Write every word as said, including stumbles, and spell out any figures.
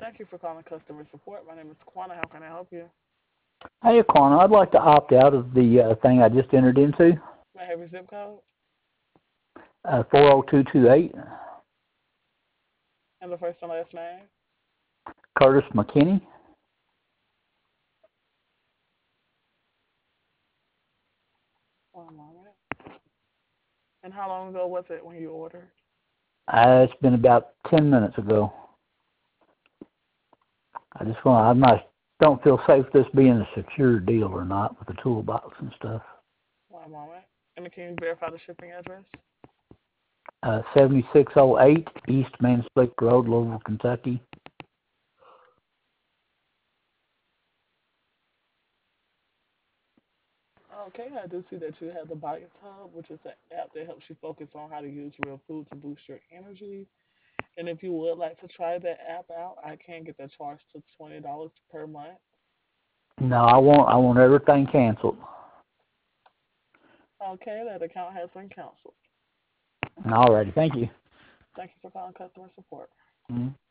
Thank you for calling customer support. My name is Quana. How can I help you? Hey, Quana, I'd like to opt out of the uh, thing I just entered into, May I have your zip code uh, four oh two two eight. and the first and last name? Curtis McKinney. One moment. And how long ago was it when you ordered? Uh, it's been about ten minutes ago. I just want, I'm not, don't feel safe this being a secure deal or not with the toolbox and stuff. One moment. And can you verify the shipping address? Uh, seventy-six oh eight East Manslick Road, Louisville, Kentucky. Okay, I do see that you have the Bites Hub, which is an app that helps you focus on how to use real food to boost your energy. And if you would like to try that app out, I can get that charged to twenty dollars per month. No, I want, I want everything canceled. Okay, that account has been canceled. Alrighty, thank you. Thank you for calling customer support. Mhm.